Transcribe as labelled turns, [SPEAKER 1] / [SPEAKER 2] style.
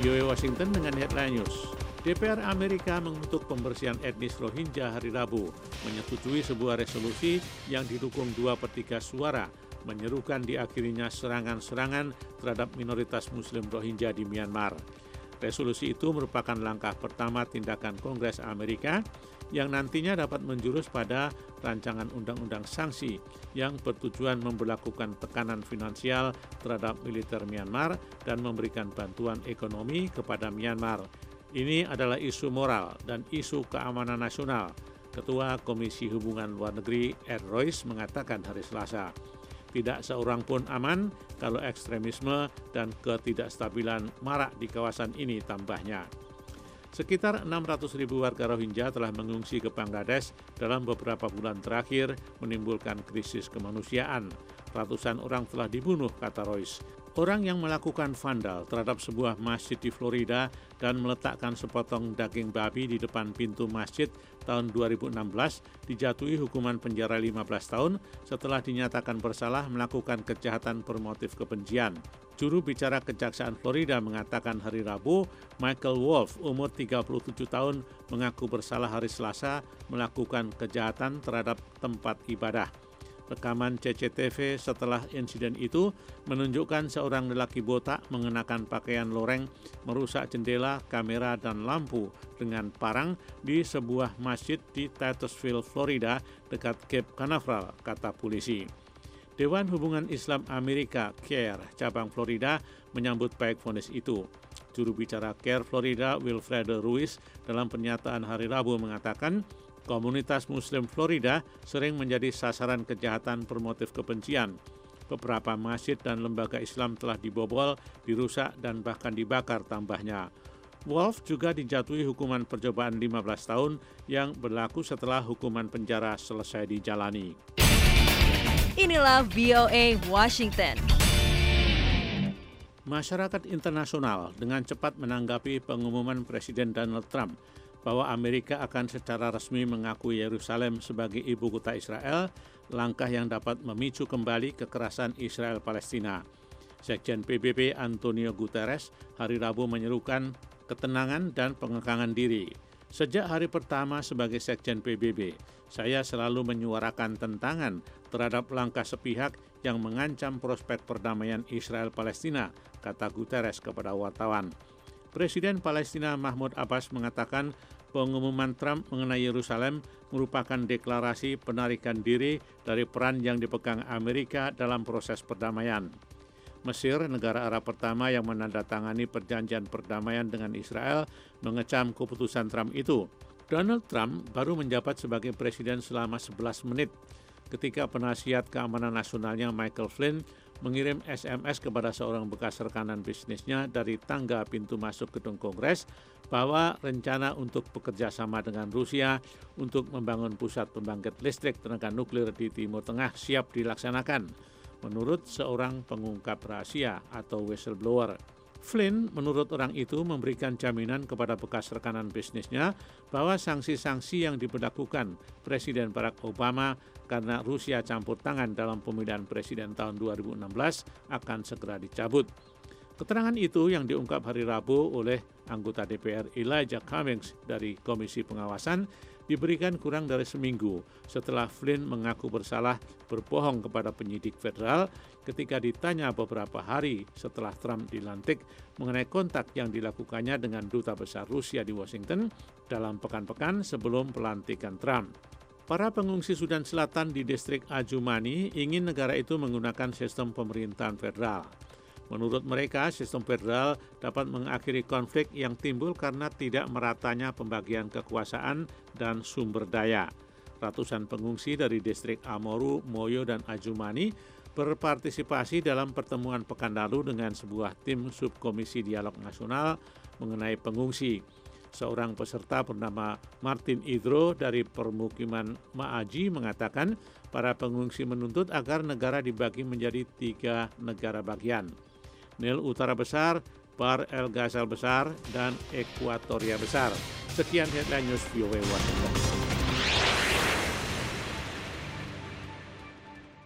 [SPEAKER 1] VOA Washington dengan headline news. DPR Amerika mengutuk pembersihan etnis Rohingya hari Rabu, menyetujui sebuah resolusi yang didukung 2/3 suara, menyerukan diakhirinya serangan-serangan terhadap minoritas Muslim Rohingya di Myanmar. Resolusi itu merupakan langkah pertama tindakan Kongres Amerika yang nantinya dapat menjurus pada rancangan undang-undang sanksi yang bertujuan memberlakukan tekanan finansial terhadap militer Myanmar dan memberikan bantuan ekonomi kepada Myanmar. Ini adalah isu moral dan isu keamanan nasional, Ketua Komisi Hubungan Luar Negeri Ed Royce mengatakan hari Selasa. Tidak seorang pun aman kalau ekstremisme dan ketidakstabilan marak di kawasan ini, tambahnya. Sekitar 600.000 warga Rohingya telah mengungsi ke Bangladesh dalam beberapa bulan terakhir, menimbulkan krisis kemanusiaan. Ratusan orang telah dibunuh, kata Royce. Orang yang melakukan vandal terhadap sebuah masjid di Florida dan meletakkan sepotong daging babi di depan pintu masjid tahun 2016 dijatuhi hukuman penjara 15 tahun setelah dinyatakan bersalah melakukan kejahatan bermotif kebencian. Juru bicara Kejaksaan Florida mengatakan hari Rabu, Michael Wolf, umur 37 tahun, mengaku bersalah hari Selasa melakukan kejahatan terhadap tempat ibadah. Rekaman CCTV setelah insiden itu menunjukkan seorang lelaki botak mengenakan pakaian loreng merusak jendela, kamera, dan lampu dengan parang di sebuah masjid di Titusville, Florida, dekat Cape Canaveral, kata polisi. Dewan Hubungan Islam Amerika, CARE, cabang Florida, menyambut baik vonis itu. Juru bicara CARE Florida, Wilfredo Ruiz, dalam pernyataan hari Rabu mengatakan, komunitas Muslim Florida sering menjadi sasaran kejahatan bermotif kebencian. Beberapa masjid dan lembaga Islam telah dibobol, dirusak, dan bahkan dibakar, tambahnya. Wolf juga dijatuhi hukuman percobaan 15 tahun yang berlaku setelah hukuman penjara selesai dijalani.
[SPEAKER 2] Inilah VOA Washington.
[SPEAKER 1] Masyarakat internasional dengan cepat menanggapi pengumuman Presiden Donald Trump bahwa Amerika akan secara resmi mengakui Yerusalem sebagai ibu kota Israel, langkah yang dapat memicu kembali kekerasan Israel-Palestina. Sekjen PBB Antonio Guterres hari Rabu menyerukan ketenangan dan pengekangan diri. Sejak hari pertama sebagai Sekjen PBB, saya selalu menyuarakan tentangan terhadap langkah sepihak yang mengancam prospek perdamaian Israel-Palestina, kata Guterres kepada wartawan. Presiden Palestina Mahmud Abbas mengatakan pengumuman Trump mengenai Yerusalem merupakan deklarasi penarikan diri dari peran yang dipegang Amerika dalam proses perdamaian. Mesir, negara Arab pertama yang menandatangani perjanjian perdamaian dengan Israel, mengecam keputusan Trump itu. Donald Trump baru menjabat sebagai presiden selama 11 menit ketika penasihat keamanan nasionalnya Michael Flynn mengirim SMS kepada seorang bekas rekanan bisnisnya dari tangga pintu masuk gedung Kongres bahwa rencana untuk bekerja sama dengan Rusia untuk membangun pusat pembangkit listrik tenaga nuklir di Timur Tengah siap dilaksanakan, menurut seorang pengungkap rahasia atau whistleblower. Flynn, menurut orang itu, memberikan jaminan kepada bekas rekanan bisnisnya bahwa sanksi-sanksi yang diberlakukan Presiden Barack Obama karena Rusia campur tangan dalam pemilihan presiden tahun 2016 akan segera dicabut. Keterangan itu yang diungkap hari Rabu oleh anggota DPR Elijah Cummings dari Komisi Pengawasan diberikan kurang dari seminggu setelah Flynn mengaku bersalah berbohong kepada penyidik federal ketika ditanya beberapa hari setelah Trump dilantik mengenai kontak yang dilakukannya dengan Duta Besar Rusia di Washington dalam pekan-pekan sebelum pelantikan Trump. Para pengungsi Sudan Selatan di distrik Ajumani ingin negara itu menggunakan sistem pemerintahan federal. Menurut mereka, sistem federal dapat mengakhiri konflik yang timbul karena tidak meratanya pembagian kekuasaan dan sumber daya. Ratusan pengungsi dari distrik Amoru, Moyo, dan Ajumani berpartisipasi dalam pertemuan pekan lalu dengan sebuah tim subkomisi dialog nasional mengenai pengungsi. Seorang peserta bernama Martin Idro dari permukiman Ma'aji mengatakan para pengungsi menuntut agar negara dibagi menjadi 3 negara bagian. Nil Utara Besar, Bahr el Ghazal Besar, dan Ekuatoria Besar. Sekian headline news VOA Washington.